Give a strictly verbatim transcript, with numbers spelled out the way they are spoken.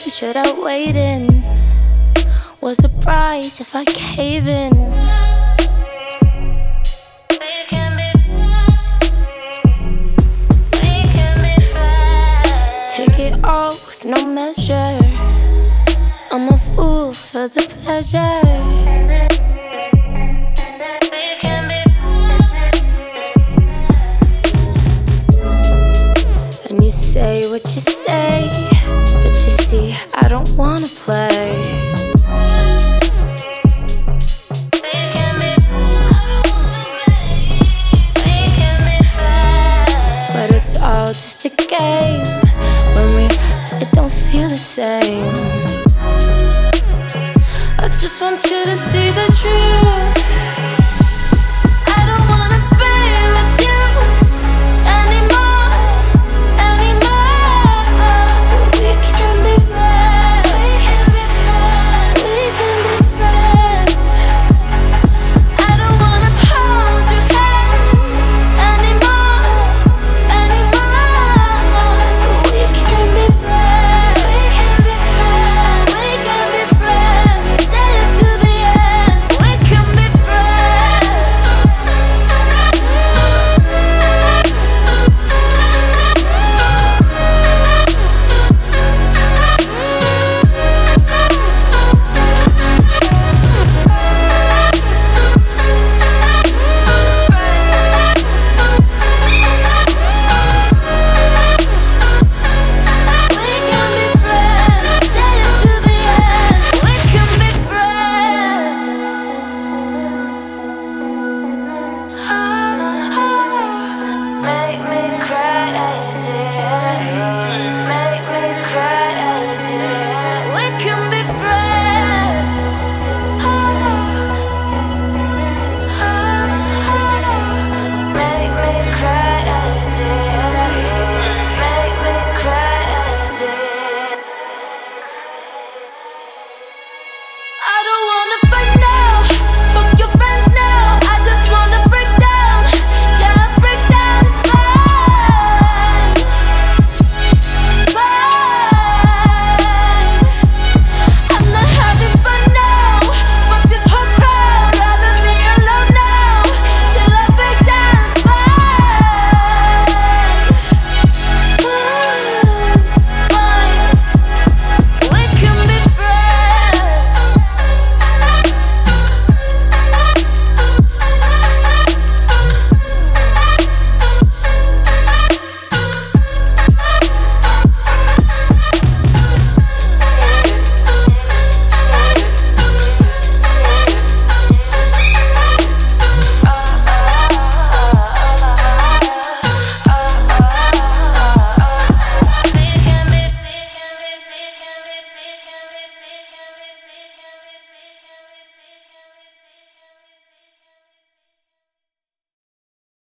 should I wait in? What's the price if I cave in? We can be, we can be friends. Take it all with no measure. I'm a fool for the pleasure. We can be, and you say what you say, but you see I don't wanna play. We can be, we can be friends. But it's all just a game. When we, it don't feel the same. I just want you to see the truth.